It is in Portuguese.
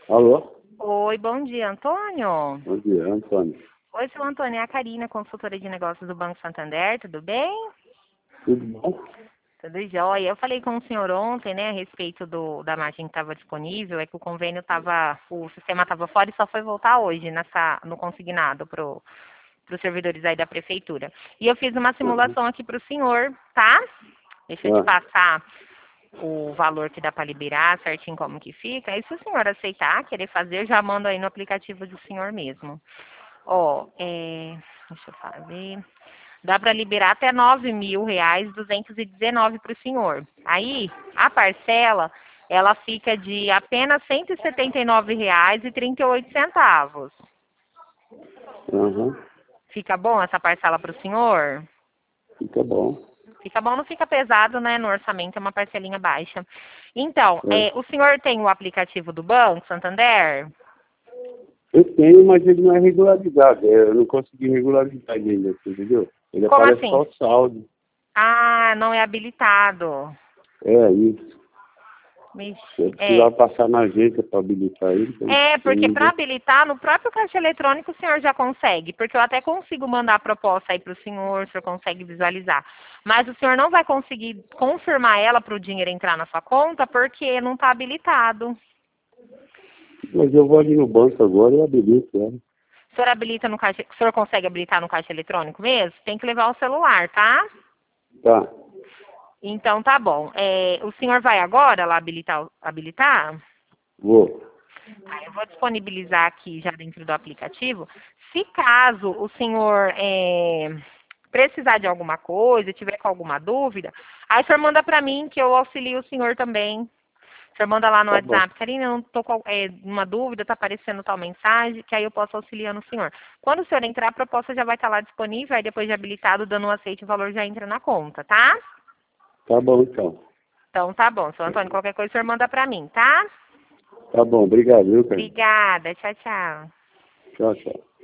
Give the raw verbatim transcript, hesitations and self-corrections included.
Alô? Oi, bom dia, Antônio. Bom dia, Antônio. Oi, seu Antônio, é a Karina, consultora de negócios do Banco Santander, tudo bem? Tudo bom? Tudo jóia. Eu falei com o senhor ontem, né, a respeito do, da margem que estava disponível, é que o convênio estava, o sistema estava fora e só foi voltar hoje nessa, no consignado para os servidores aí da prefeitura. E eu fiz uma Uhum. simulação aqui para o senhor, tá? Deixa eu te Ah, passar o valor que dá para liberar, certinho como que fica. E se o senhor aceitar, querer fazer, eu já mando aí no aplicativo do senhor mesmo. Ó, é, deixa eu fazer. Dá para liberar até nove mil reais, duzentos e dezenove para o senhor. Aí, a parcela, ela fica de apenas cento e setenta e nove reais e trinta e oito centavos. uhum. Fica bom essa parcela para o senhor? Fica bom. Fica bom, não fica pesado, né? No orçamento é uma parcelinha baixa. Então, É. é, o senhor tem o aplicativo do Banco Santander? Eu tenho, mas ele não é regularidade. É, eu não consegui regularidade ainda, você entendeu? Ele Como aparece assim? só o saldo. Ah, não é habilitado. É isso. Vixe, Eu é. precisava passar na agência para habilitar ele. Então, É, eu porque não para deu. habilitar, no próprio caixa eletrônico o senhor já consegue, porque eu até consigo mandar a proposta aí para o senhor, o senhor consegue visualizar. Mas o senhor não vai conseguir confirmar ela para o dinheiro entrar na sua conta, porque não está habilitado. Mas eu vou ali no banco agora e habilito ela. O senhor habilita no caixa, o senhor consegue habilitar no caixa eletrônico mesmo? Tem que levar o celular, tá? Tá, Então tá bom. É, o senhor vai agora lá habilitar? habilitar? vou. Tá, eu vou disponibilizar aqui já dentro do aplicativo. Se caso o senhor é, precisar de alguma coisa, tiver com alguma dúvida, aí o senhor manda para mim que eu auxilio o senhor também. O senhor manda lá no Tá bom. WhatsApp, Karina, eu não tô com é, uma dúvida, tá aparecendo tal mensagem, que aí eu posso auxiliar o senhor. Quando o senhor entrar, a proposta já vai estar lá disponível, aí depois de habilitado, dando um aceite, o valor já entra na conta, tá? Tá bom, então. Então tá bom, seu Antônio, qualquer coisa o senhor manda para mim, tá? Tá bom, obrigado, viu, cara? Obrigada, tchau, tchau. Tchau, tchau.